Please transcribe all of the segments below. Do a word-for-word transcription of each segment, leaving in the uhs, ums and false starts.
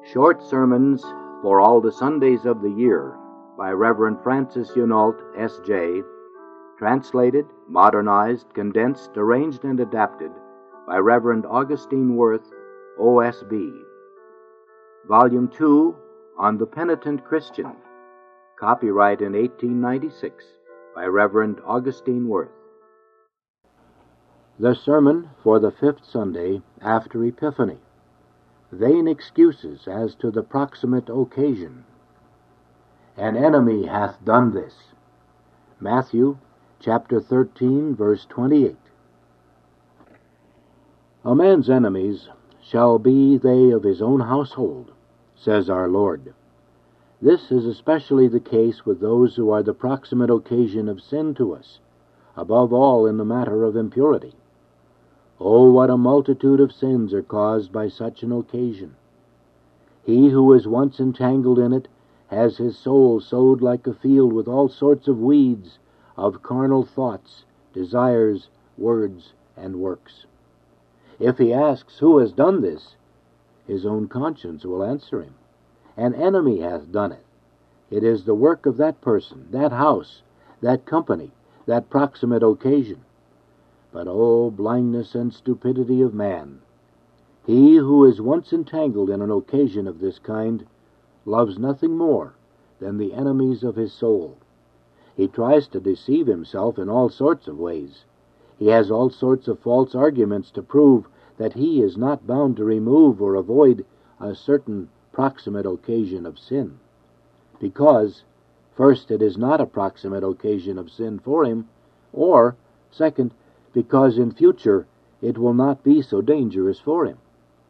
Short Sermons for All the Sundays of the Year by Reverend Francis Hunault, S J, translated, modernized, condensed, arranged, and adapted by Reverend Augustine Worth, O S B. Volume two, On the Penitent Christian, copyright in eighteen ninety-six by Reverend Augustine Worth. The Sermon for the Fifth Sunday after Epiphany. Vain excuses as to the proximate occasion. An enemy hath done this. Matthew chapter thirteen, verse twenty-eight. A man's enemies shall be they of his own household, says our Lord. This is especially the case with those who are the proximate occasion of sin to us, above all in the matter of impurity. Oh, what a multitude of sins are caused by such an occasion! He who is once entangled in it has his soul sowed like a field with all sorts of weeds of carnal thoughts, desires, words, and works. If he asks who has done this, his own conscience will answer him. An enemy hath done it. It is the work of that person, that house, that company, that proximate occasion. But, oh, blindness and stupidity of man! He who is once entangled in an occasion of this kind loves nothing more than the enemies of his soul. He tries to deceive himself in all sorts of ways. He has all sorts of false arguments to prove that he is not bound to remove or avoid a certain proximate occasion of sin. Because, first, it is not a proximate occasion of sin for him, or, second, because in future it will not be so dangerous for him.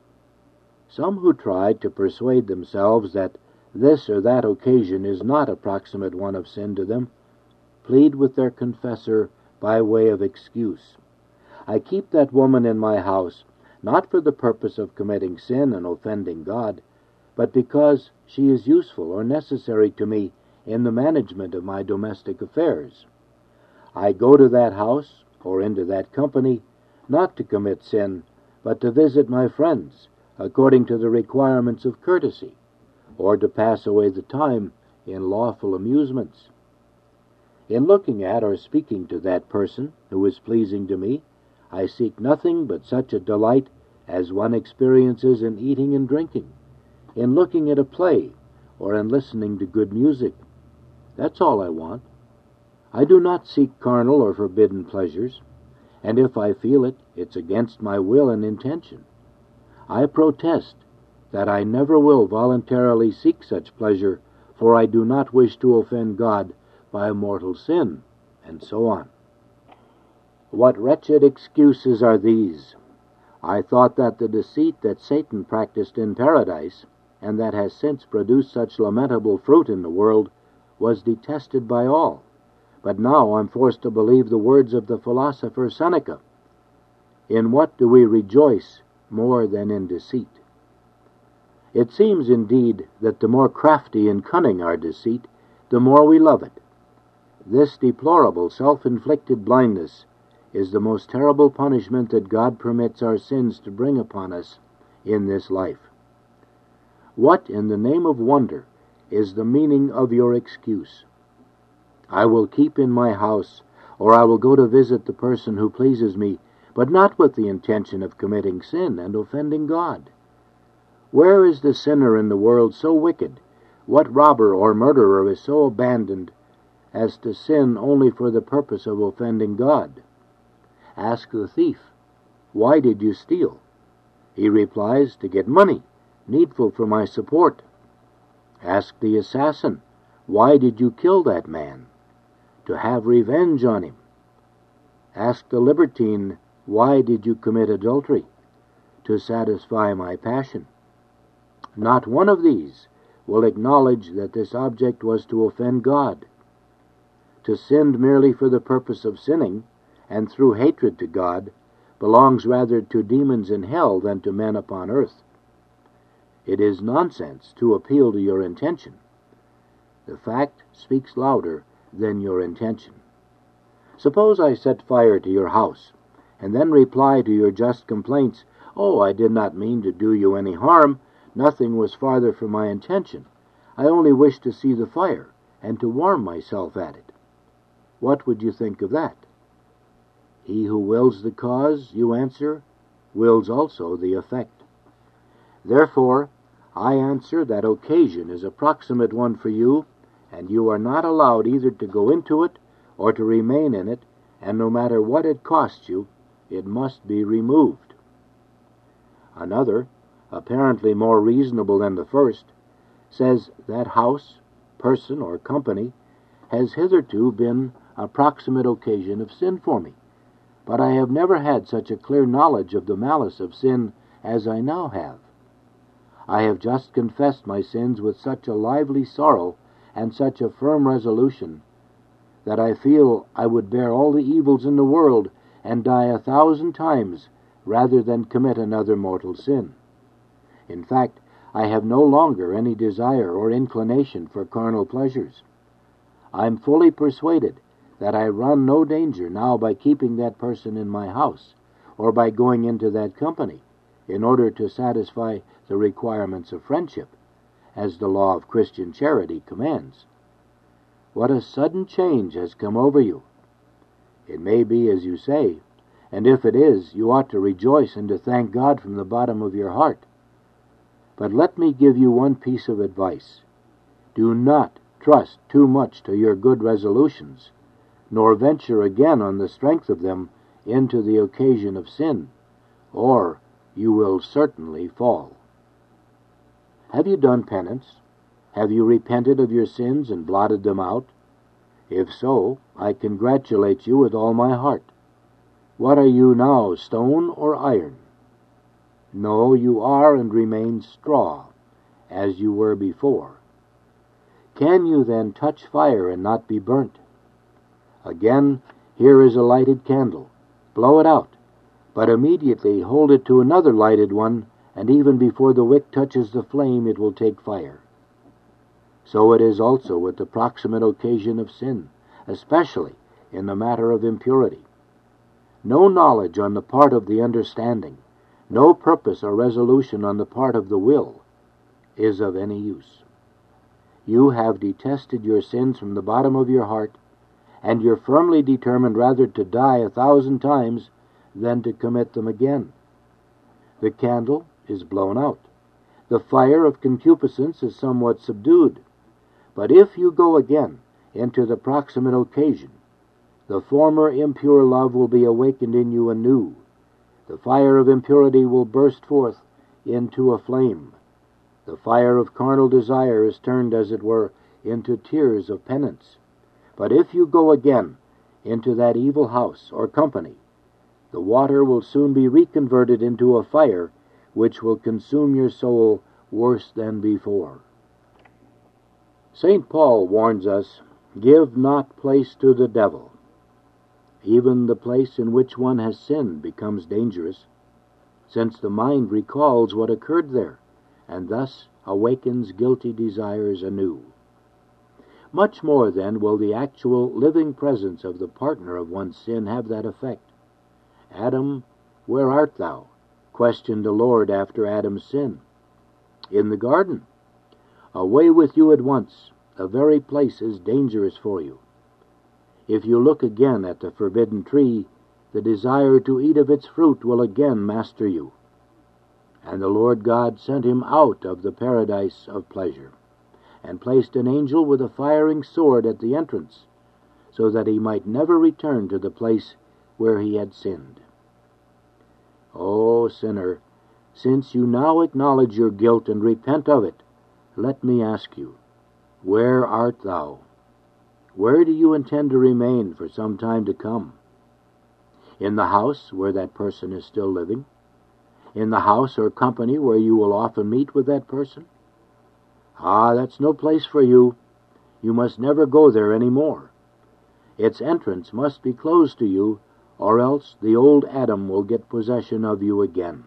Some who try to persuade themselves that this or that occasion is not a proximate one of sin to them plead with their confessor by way of excuse. I keep that woman in my house not for the purpose of committing sin and offending God, but because she is useful or necessary to me in the management of my domestic affairs. I go to that house or into that company, not to commit sin, but to visit my friends, according to the requirements of courtesy, or to pass away the time in lawful amusements. In looking at or speaking to that person who is pleasing to me, I seek nothing but such a delight as one experiences in eating and drinking, in looking at a play, or in listening to good music. That's all I want. I do not seek carnal or forbidden pleasures, and if I feel it, it's against my will and intention. I protest that I never will voluntarily seek such pleasure, for I do not wish to offend God by a mortal sin, and so on. What wretched excuses are these! I thought that the deceit that Satan practiced in paradise, and that has since produced such lamentable fruit in the world, was detested by all. But now I'm forced to believe the words of the philosopher Seneca. In what do we rejoice more than in deceit? It seems indeed that the more crafty and cunning our deceit, the more we love it. This deplorable self-inflicted blindness is the most terrible punishment that God permits our sins to bring upon us in this life. What, in the name of wonder, is the meaning of your excuse? I will keep in my house, or I will go to visit the person who pleases me, but not with the intention of committing sin and offending God. Where is the sinner in the world so wicked, what robber or murderer is so abandoned as to sin only for the purpose of offending God? Ask the thief, why did you steal? He replies, to get money, needful for my support. Ask the assassin, why did you kill that man? To have revenge on him. Ask the libertine, why did you commit adultery? To satisfy my passion. Not one of these will acknowledge that this object was to offend God. To sin merely for the purpose of sinning, and through hatred to God, belongs rather to demons in hell than to men upon earth. It is nonsense to appeal to your intention. The fact speaks louder than your intention. Suppose I set fire to your house, and then reply to your just complaints, "Oh, I did not mean to do you any harm, Nothing was farther from my intention. I only wished to see the fire, and to warm myself at it. What would you think of that? He who wills the cause, you answer, wills also the effect. Therefore, I answer that occasion is a proximate one for you, and you are not allowed either to go into it or to remain in it, and no matter what it costs you, it must be removed. Another, apparently more reasonable than the first, says that house, person, or company has hitherto been a proximate occasion of sin for me, but I have never had such a clear knowledge of the malice of sin as I now have. I have just confessed my sins with such a lively sorrow and such a firm resolution that I feel I would bear all the evils in the world and die a thousand times rather than commit another mortal sin. In fact, I have no longer any desire or inclination for carnal pleasures. I am fully persuaded that I run no danger now by keeping that person in my house, or by going into that company, in order to satisfy the requirements of friendship, as the law of Christian charity commands. What a sudden change has come over you! It may be as you say, and if it is, you ought to rejoice and to thank God from the bottom of your heart. But let me give you one piece of advice. Do not trust too much to your good resolutions, nor venture again on the strength of them into the occasion of sin, or you will certainly fall. Have you done penance? Have you repented of your sins and blotted them out? If so, I congratulate you with all my heart. What are you now, stone or iron? No, you are and remain straw, as you were before. Can you then touch fire and not be burnt? Again, here is a lighted candle. Blow it out, but immediately hold it to another lighted one, and even before the wick touches the flame it will take fire. So it is also with the proximate occasion of sin, especially in the matter of impurity. No knowledge on the part of the understanding, no purpose or resolution on the part of the will, is of any use. You have detested your sins from the bottom of your heart, and you're firmly determined rather to die a thousand times than to commit them again. The candle is blown out. The fire of concupiscence is somewhat subdued. But if you go again into the proximate occasion, the former impure love will be awakened in you anew. The fire of impurity will burst forth into a flame. The fire of carnal desire is turned, as it were, into tears of penance. But if you go again into that evil house or company, the water will soon be reconverted into a fire which will consume your soul worse than before. Saint Paul warns us, "Give not place to the devil." Even the place in which one has sinned becomes dangerous, since the mind recalls what occurred there, and thus awakens guilty desires anew. Much more, then, will the actual living presence of the partner of one's sin have that effect. "Adam, where art thou?" questioned the Lord after Adam's sin. "In the garden." Away with you at once. The very place is dangerous for you. If you look again at the forbidden tree, the desire to eat of its fruit will again master you. And the Lord God sent him out of the paradise of pleasure, and placed an angel with a firing sword at the entrance, so that he might never return to the place where he had sinned. O sinner, since you now acknowledge your guilt and repent of it, let me ask you, where art thou? Where do you intend to remain for some time to come? In the house where that person is still living? In the house or company where you will often meet with that person? Ah, that's no place for you. You must never go there any more. Its entrance must be closed to you, or else the old Adam will get possession of you again.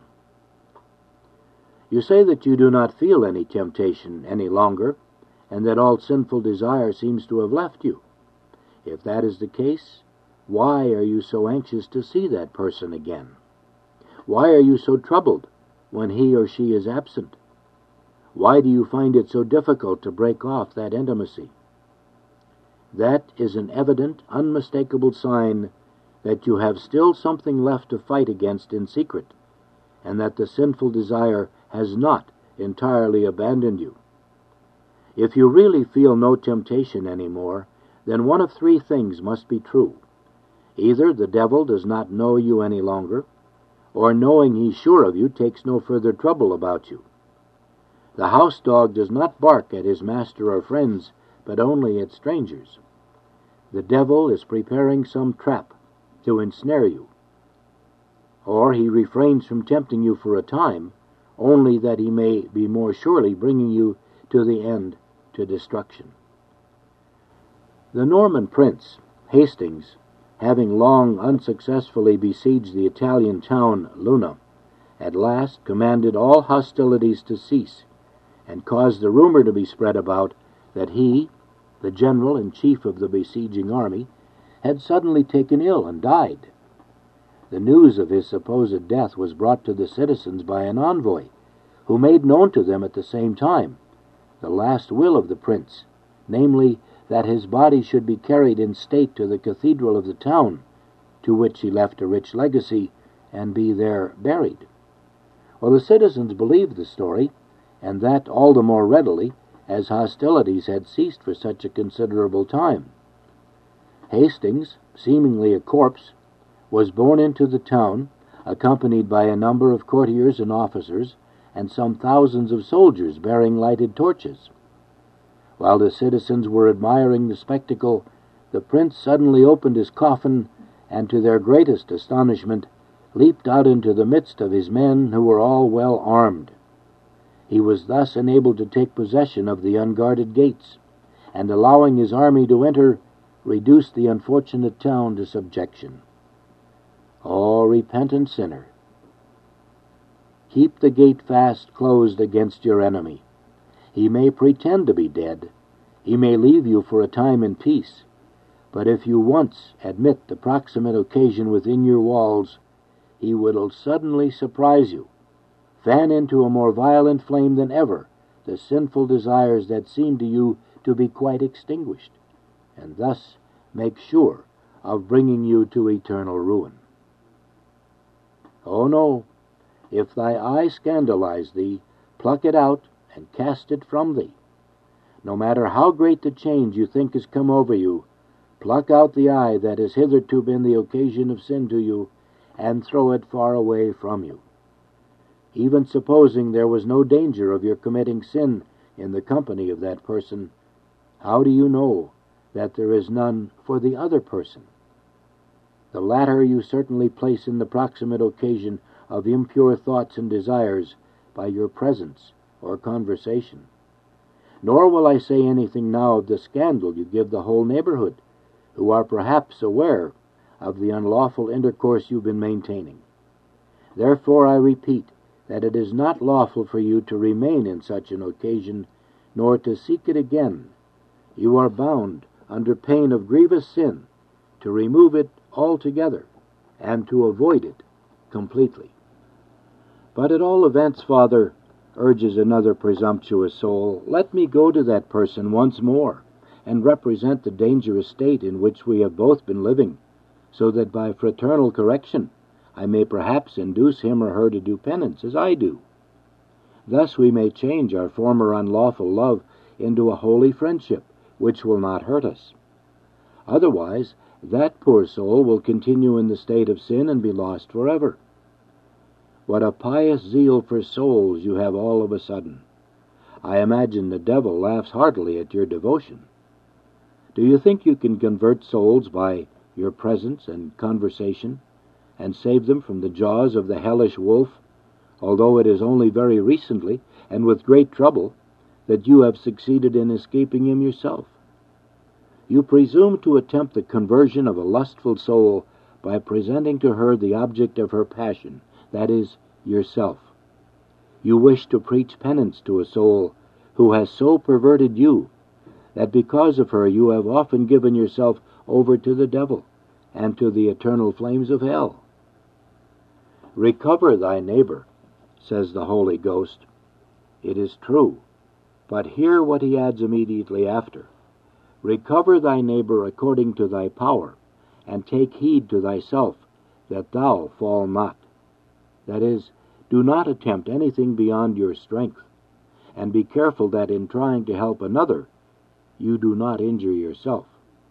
You say that you do not feel any temptation any longer, and that all sinful desire seems to have left you. If that is the case, why are you so anxious to see that person again? Why are you so troubled when he or she is absent? Why do you find it so difficult to break off that intimacy? That is an evident, unmistakable sign that you have still something left to fight against in secret, and that the sinful desire has not entirely abandoned you. If you really feel no temptation anymore, then one of three things must be true. Either the devil does not know you any longer, or knowing he's sure of you takes no further trouble about you. The house dog does not bark at his master or friends, but only at strangers. The devil is preparing some trap to ensnare you, or he refrains from tempting you for a time, only that he may be more surely bringing you to the end, to destruction. The Norman prince, Hastings, having long unsuccessfully besieged the Italian town Luna, at last commanded all hostilities to cease, and caused the rumor to be spread about that he, the general and chief of the besieging army, had suddenly taken ill and died. The news of his supposed death was brought to the citizens by an envoy, who made known to them at the same time the last will of the prince, namely, that his body should be carried in state to the cathedral of the town, to which he left a rich legacy, and be there buried. Well, the citizens believed the story, and that all the more readily, as hostilities had ceased for such a considerable time. Hastings, seemingly a corpse, was borne into the town, accompanied by a number of courtiers and officers, and some thousands of soldiers bearing lighted torches. While the citizens were admiring the spectacle, the prince suddenly opened his coffin, and to their greatest astonishment leaped out into the midst of his men, who were all well armed. He was thus enabled to take possession of the unguarded gates, and allowing his army to enter, reduced the unfortunate town to subjection. O repentant sinner, keep the gate fast closed against your enemy. He may pretend to be dead, he may leave you for a time in peace, but if you once admit the proximate occasion within your walls, he will suddenly surprise you, fan into a more violent flame than ever the sinful desires that seem to you to be quite extinguished, and thus make sure of bringing you to eternal ruin. Oh no, if thy eye scandalize thee, pluck it out and cast it from thee. No matter how great the change you think has come over you, pluck out the eye that has hitherto been the occasion of sin to you, and throw it far away from you. Even supposing there was no danger of your committing sin in the company of that person, how do you know that there is none for the other person? The latter you certainly place in the proximate occasion of impure thoughts and desires by your presence or conversation. Nor will I say anything now of the scandal you give the whole neighborhood, who are perhaps aware of the unlawful intercourse you've been maintaining. Therefore I repeat that it is not lawful for you to remain in such an occasion, nor to seek it again. You are bound, under pain of grievous sin, to remove it altogether, and to avoid it completely. But at all events, Father, urges another presumptuous soul, let me go to that person once more, and represent the dangerous state in which we have both been living, so that by fraternal correction I may perhaps induce him or her to do penance as I do. Thus we may change our former unlawful love into a holy friendship, which will not hurt us. Otherwise, that poor soul will continue in the state of sin and be lost forever. What a pious zeal for souls you have all of a sudden! I imagine the devil laughs heartily at your devotion. Do you think you can convert souls by your presence and conversation, and save them from the jaws of the hellish wolf, although it is only very recently, and with great trouble, that you have succeeded in escaping him yourself? You presume to attempt the conversion of a lustful soul by presenting to her the object of her passion, that is, yourself. You wish to preach penance to a soul who has so perverted you that because of her you have often given yourself over to the devil and to the eternal flames of hell. Recover thy neighbor, says the Holy Ghost. It is true. But hear what he adds immediately after. Recover thy neighbor according to thy power, and take heed to thyself, that thou fall not. That is, do not attempt anything beyond your strength, and be careful that in trying to help another, you do not injure yourself.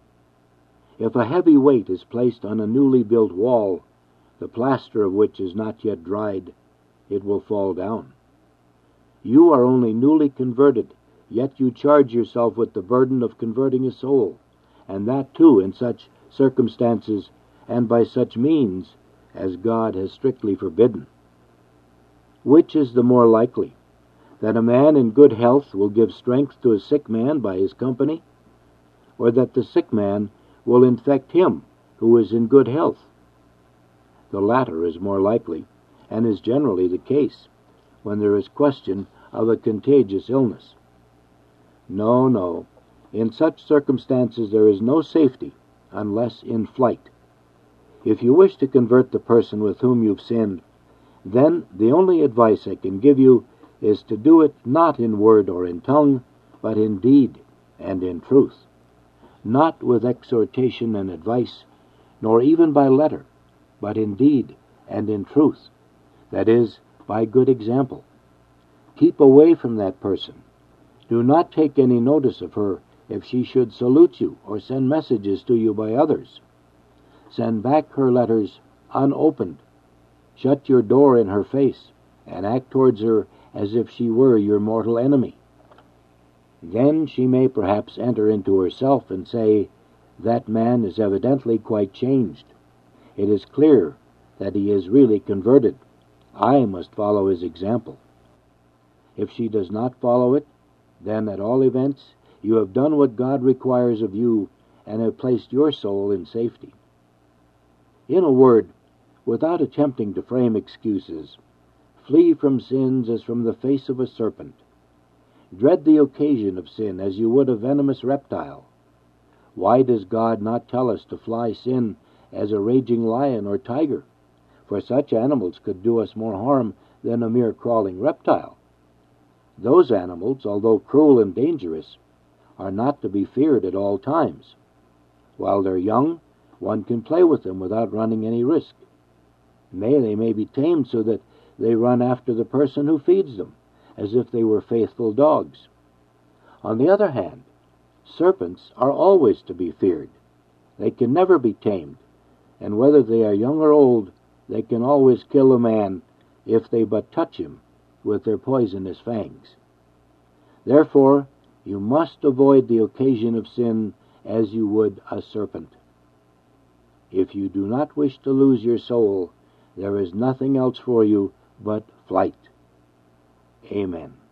If a heavy weight is placed on a newly built wall, the plaster of which is not yet dried, it will fall down. You are only newly converted, yet you charge yourself with the burden of converting a soul, and that too in such circumstances and by such means as God has strictly forbidden. Which is the more likely, that a man in good health will give strength to a sick man by his company, or that the sick man will infect him who is in good health? The latter is more likely, and is generally the case, when there is question of a contagious illness. No, no, in such circumstances there is no safety, unless in flight. If you wish to convert the person with whom you've sinned, then the only advice I can give you is to do it not in word or in tongue, but in deed and in truth, not with exhortation and advice, nor even by letter, but in deed and in truth, that is, by good example. Keep away from that person. Do not take any notice of her if she should salute you or send messages to you by others. Send back her letters unopened. Shut your door in her face, and act towards her as if she were your mortal enemy. Then she may perhaps enter into herself and say, "That man is evidently quite changed. It is clear that he is really converted. I must follow his example." If she does not follow it, then at all events you have done what God requires of you and have placed your soul in safety. In a word, without attempting to frame excuses, flee from sins as from the face of a serpent. Dread the occasion of sin as you would a venomous reptile. Why does God not tell us to fly sin as a raging lion or tiger? For such animals could do us more harm than a mere crawling reptile. Those animals, although cruel and dangerous, are not to be feared at all times. While they're young, one can play with them without running any risk. Nay, they may be tamed so that they run after the person who feeds them, as if they were faithful dogs. On the other hand, serpents are always to be feared. They can never be tamed, and whether they are young or old, they can always kill a man if they but touch him with their poisonous fangs. Therefore, you must avoid the occasion of sin as you would a serpent. If you do not wish to lose your soul, there is nothing else for you but flight. Amen.